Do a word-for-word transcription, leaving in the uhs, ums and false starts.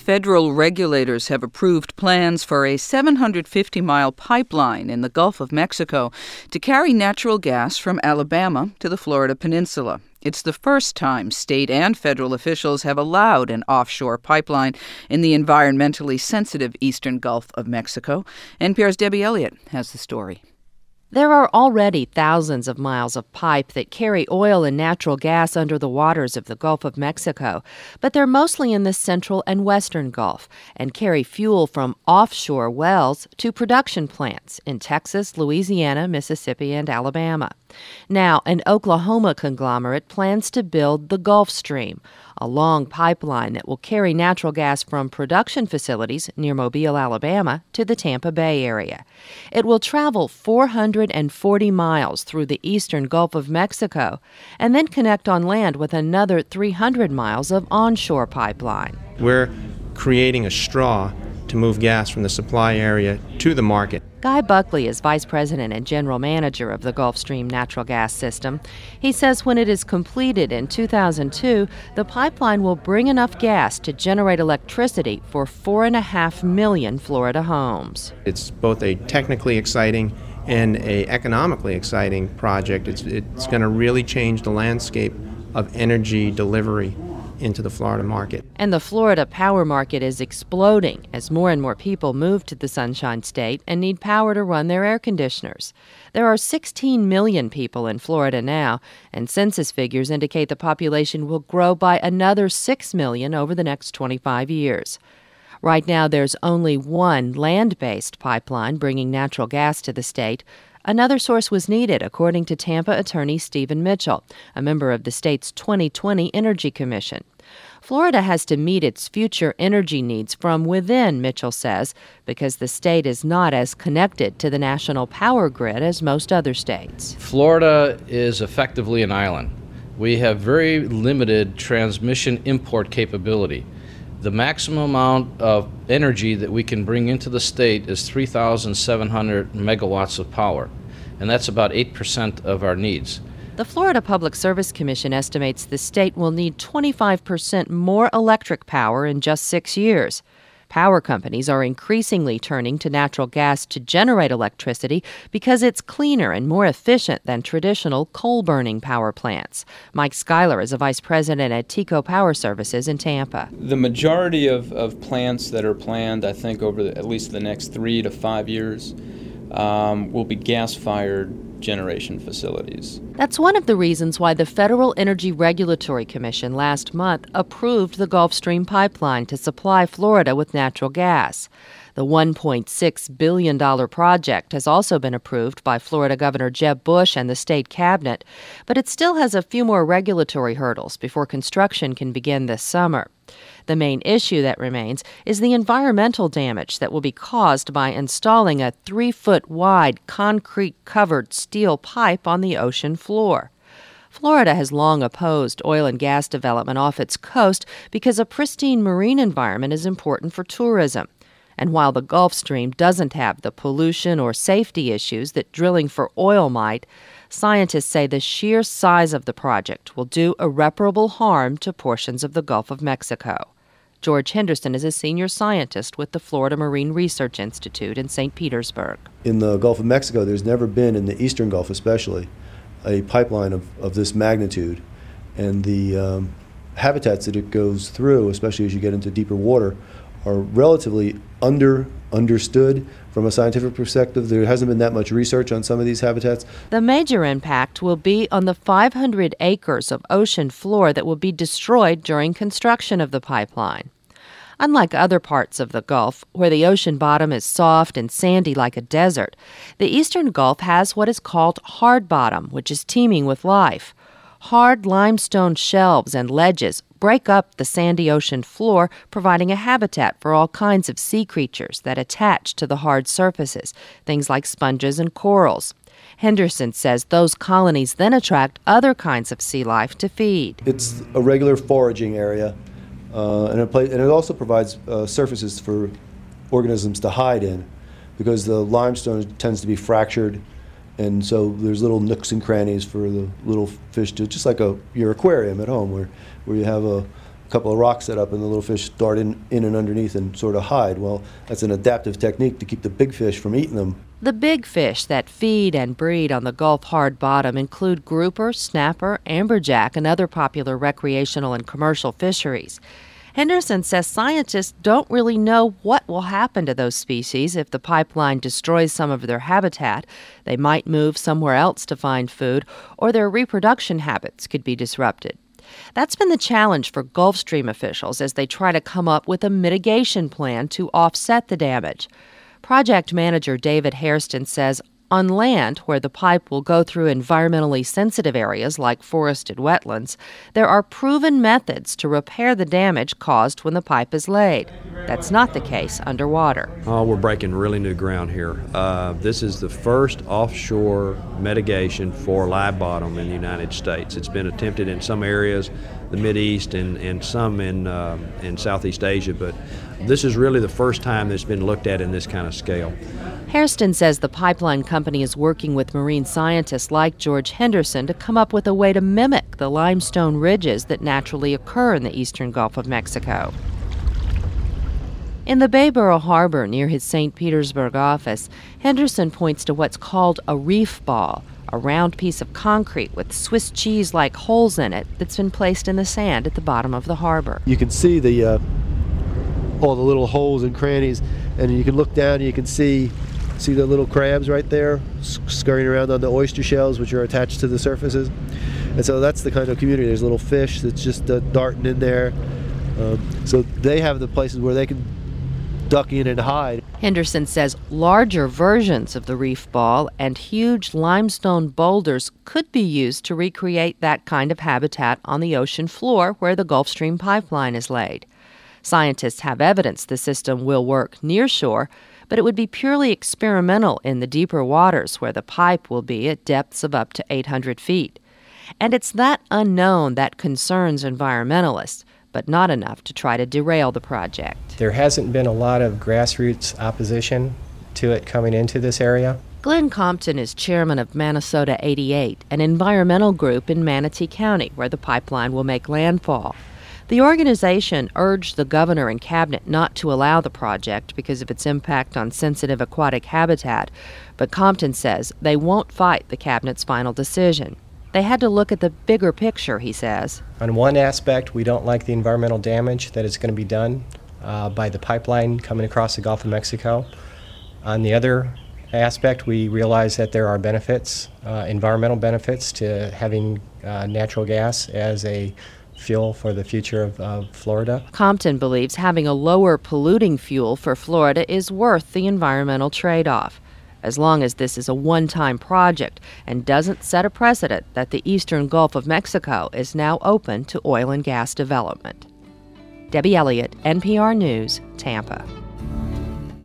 Federal regulators have approved plans for a seven hundred fifty mile pipeline in the Gulf of Mexico to carry natural gas from Alabama to the Florida Peninsula. It's the first time state and federal officials have allowed an offshore pipeline in the environmentally sensitive eastern Gulf of Mexico. N P R's Debbie Elliott has the story. There are already thousands of miles of pipe that carry oil and natural gas under the waters of the Gulf of Mexico, but they're mostly in the central and western Gulf and carry fuel from offshore wells to production plants in Texas, Louisiana, Mississippi, and Alabama. Now, an Oklahoma conglomerate plans to build the Gulf Stream, a long pipeline that will carry natural gas from production facilities near Mobile, Alabama, to the Tampa Bay area. It will travel four hundred forty miles through the eastern Gulf of Mexico and then connect on land with another three hundred miles of onshore pipeline. We're creating a straw to move gas from the supply area to the market. Guy Buckley is vice president and general manager of the Gulfstream natural gas system. He says when it is completed in two thousand two, the pipeline will bring enough gas to generate electricity for four and a half million Florida homes. It's both a technically exciting and a economically exciting project. It's, it's going to really change the landscape of energy delivery into the Florida market. And the Florida power market is exploding as more and more people move to the Sunshine State and need power to run their air conditioners. There are sixteen million people in Florida now, and census figures indicate the population will grow by another six million over the next twenty-five years. Right now, there's only one land-based pipeline bringing natural gas to the state. Another source was needed, according to Tampa attorney Stephen Mitchell, a member of the state's twenty twenty Energy Commission. Florida has to meet its future energy needs from within, Mitchell says, because the state is not as connected to the national power grid as most other states. Florida is effectively an island. We have very limited transmission import capability. The maximum amount of energy that we can bring into the state is three thousand seven hundred megawatts of power, and that's about eight percent of our needs. The Florida Public Service Commission estimates the state will need twenty-five percent more electric power in just six years. Power companies are increasingly turning to natural gas to generate electricity because it's cleaner and more efficient than traditional coal-burning power plants. Mike Schuyler is a vice president at TECO Power Services in Tampa. The majority of, of plants that are planned, I think, over the, at least the next three to five years, um, will be gas-fired generation facilities. That's one of the reasons why the Federal Energy Regulatory Commission last month approved the Gulfstream pipeline to supply Florida with natural gas. The one point six billion dollars project has also been approved by Florida Governor Jeb Bush and the state cabinet, but it still has a few more regulatory hurdles before construction can begin this summer. The main issue that remains is the environmental damage that will be caused by installing a three-foot-wide concrete-covered steel pipe on the ocean floor. Florida has long opposed oil and gas development off its coast because a pristine marine environment is important for tourism. And while the Gulf Stream doesn't have the pollution or safety issues that drilling for oil might, scientists say the sheer size of the project will do irreparable harm to portions of the Gulf of Mexico. George Henderson is a senior scientist with the Florida Marine Research Institute in Saint Petersburg. In the Gulf of Mexico, there's never been, in the eastern Gulf especially, a pipeline of, of this magnitude. And the um, habitats that it goes through, especially as you get into deeper water, are relatively under understood from a scientific perspective. There hasn't been that much research on some of these habitats. The major impact will be on the five hundred acres of ocean floor that will be destroyed during construction of the pipeline. Unlike other parts of the Gulf, where the ocean bottom is soft and sandy like a desert, the eastern Gulf has what is called hard bottom, which is teeming with life. Hard limestone shelves and ledges break up the sandy ocean floor, providing a habitat for all kinds of sea creatures that attach to the hard surfaces, things like sponges and corals. Henderson says those colonies then attract other kinds of sea life to feed. It's a regular foraging area, uh, and, it play, and it also provides uh, surfaces for organisms to hide in, because the limestone tends to be fractured, and so there's little nooks and crannies for the little fish to, just like a your aquarium at home, where where you have a couple of rocks set up and the little fish dart in, in and underneath and sort of hide. Well, that's an adaptive technique to keep the big fish from eating them. The big fish that feed and breed on the Gulf hard bottom include grouper, snapper, amberjack, and other popular recreational and commercial fisheries. Henderson says scientists don't really know what will happen to those species if the pipeline destroys some of their habitat. They might move somewhere else to find food, or their reproduction habits could be disrupted. That's been the challenge for Gulfstream officials as they try to come up with a mitigation plan to offset the damage. Project manager David Hairston says on land where the pipe will go through environmentally sensitive areas like forested wetlands, there are proven methods to repair the damage caused when the pipe is laid. That's not the case underwater. Oh, we're breaking really new ground here. Uh, this is the first offshore mitigation for live bottom in the United States. It's been attempted in some areas, the Mideast and, and some in, uh, in Southeast Asia, but this is really the first time that's been looked at in this kind of scale. Hairston says the pipeline company is working with marine scientists like George Henderson to come up with a way to mimic the limestone ridges that naturally occur in the eastern Gulf of Mexico. In the Bayboro Harbor near his Saint Petersburg office, Henderson points to what's called a reef ball, a round piece of concrete with Swiss cheese-like holes in it that's been placed in the sand at the bottom of the harbor. You can see the uh, all the little holes and crannies, and you can look down and you can see see the little crabs right there scurrying around on the oyster shells, which are attached to the surfaces. And so that's the kind of community. There's little fish that's just uh, darting in there. Um, so they have the places where they can duck in and hide. Henderson says larger versions of the reef ball and huge limestone boulders could be used to recreate that kind of habitat on the ocean floor where the Gulfstream pipeline is laid. Scientists have evidence the system will work near shore, but it would be purely experimental in the deeper waters where the pipe will be at depths of up to eight hundred feet. And it's that unknown that concerns environmentalists, but not enough to try to derail the project. There hasn't been a lot of grassroots opposition to it coming into this area. Glenn Compton is chairman of Manasota eighty-eight, an environmental group in Manatee County where the pipeline will make landfall. The organization urged the governor and cabinet not to allow the project because of its impact on sensitive aquatic habitat, but Compton says they won't fight the cabinet's final decision. They had to look at the bigger picture, he says. On one aspect, we don't like the environmental damage that is going to be done uh, by the pipeline coming across the Gulf of Mexico. On the other aspect, we realize that there are benefits, uh, environmental benefits to having uh, natural gas as a fuel for the future of, of Florida. Compton believes having a lower polluting fuel for Florida is worth the environmental trade-off, as long as this is a one-time project and doesn't set a precedent that the eastern Gulf of Mexico is now open to oil and gas development. Debbie Elliott, N P R News, Tampa.